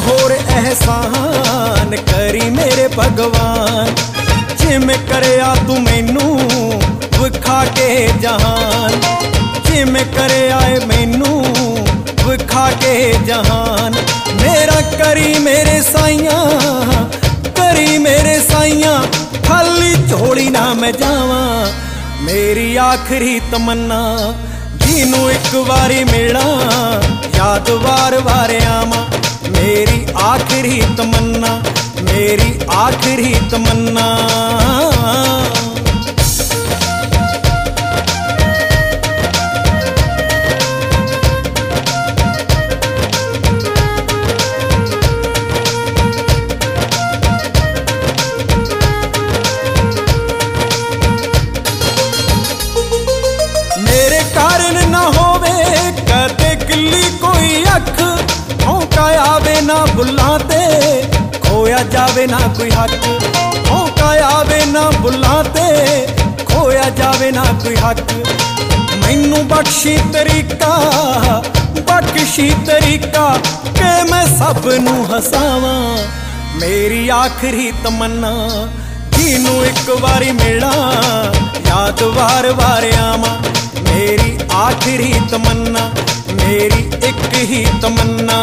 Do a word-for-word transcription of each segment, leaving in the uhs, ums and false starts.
होर एहसान करी मेरे भगवान, जिमें करया तू मैनू विखा के जहान, जिमें करया मैनू विखा के जहान। मेरा करी मेरे साइया, करी मेरे साइया, खाली झोली ना मैं जावां। मेरी आखिरी तमन्ना जिनू एक वारी मिला, याद वार वार आवां। मेरी आखिरी तमन्ना, मेरी आखिरी तमन्ना। मेरे कारण ना होवे कदे गिल्ली कोई अख, औका आवे ना बुल्लां ते खोया जावे ना कोई हक। औका आवे ना बुल्लां ते खोया जावे ना कोई हक। मैनू बख्शी तरीका, बख्शी तरीका के मैं सब नू हसावां। मेरी आखिरी तमन्ना जिनू एक वारी मिला, याद वार वार आवां। मेरी आखिरी तमन्ना, मेरी एक ही तमन्ना।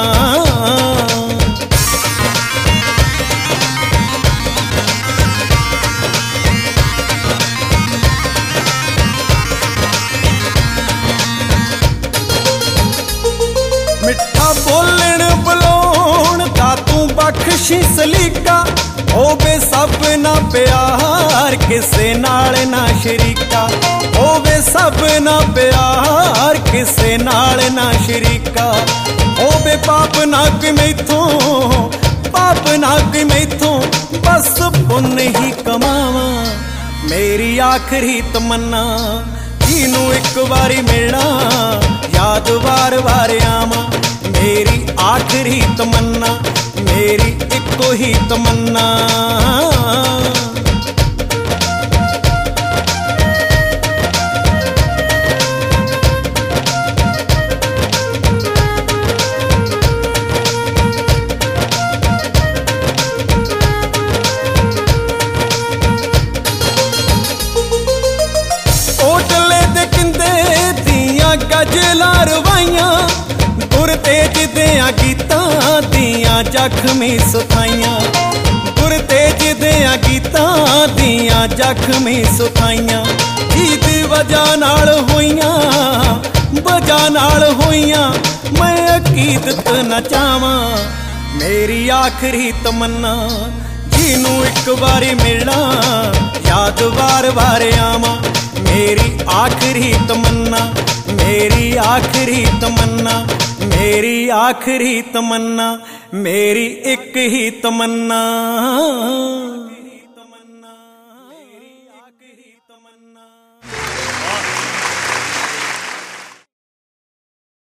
मिठा बोलण बुलाउण दा तू बख्शी सलीका, होवे सब ना प्यार किसे नाल ना शरीका। होवे सब ना प्यार किसे नाल ना शरीका। होवे पाप ना कोई मैथों, पाप ना कोई मैथों, बस पुण्य ही कमावां। मेरी आखिरी तमन्ना जिनू एक वारी मिला, याद वार वार आवां। मेरी आखिरी तमन्ना, मेरी इको ही तमन्ना। ओटले दे किंदे दियां गजला रवाइयां, गुर तेज दियां गीतां दियां जख्मी सुथाइयां। गुर तेज दियां गीतां दियां जख्मी सुथाइयां। जीत वजह नाल होइयां, वजह नाल होइयां, मैं अकीदत न चावां। मेरी आखिरी तमन्ना जिनू एक वारी मिला, याद वार वार आवां। मेरी आखिरी तमन्ना, मेरी आखिरी तमन्ना, मेरी आखिरी तमन्ना, मेरी एक ही तमन्ना।